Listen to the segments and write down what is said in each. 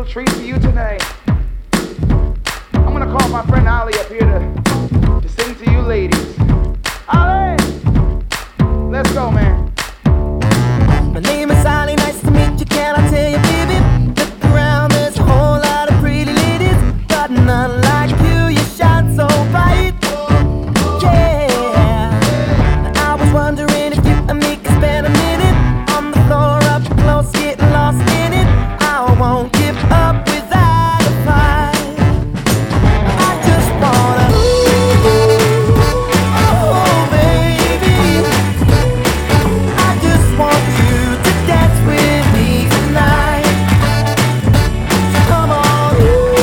treat for you tonight. I'm gonna call my friend Ali up here to sing to you ladies. Ali! Let's go, man. My name is Ali, nice to meet you, can I tell you, baby? Look around, there's a whole lot of pretty ladies, but none like you, you shine so bright. Yeah, I was wondering if you and me could spend a minute on the floor up close, getting lost in it. I won't give up without a fight. I just wanna, oh baby, I just want you to dance with me tonight. So come on,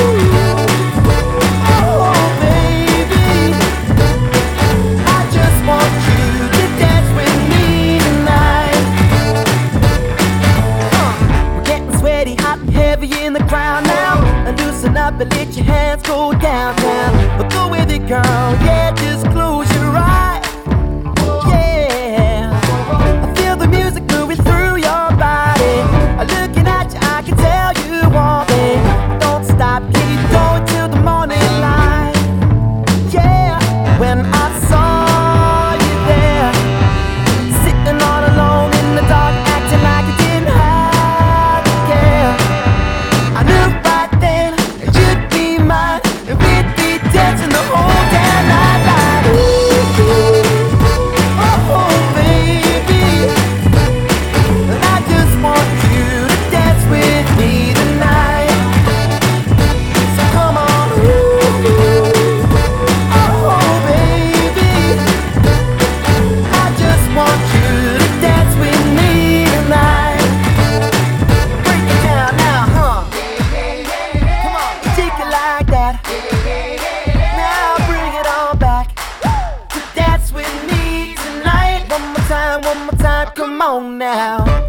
oh baby, I just want you to dance with me tonight. We're getting sweaty, hot and heavy in the crowd now. And loosen up and let your hands go downtown. But go with it, girl, yeah, just close your eyes. Yeah, I feel the music moving through your body. Looking at you, I can tell you want me. Don't stop, keep going till the morning light. Yeah, when I saw you there, sitting all alone in the dark, acting like you didn't have to care, I knew right then you'd be mine, and we'd be dancing the whole damn night like, oh baby, and I just want you to dance with me tonight. So come on, oh baby, I just want you to dance with me tonight. Break it down now, huh? Come on, take it like that. Now bring it on back to dance with me tonight. One more time, come on now.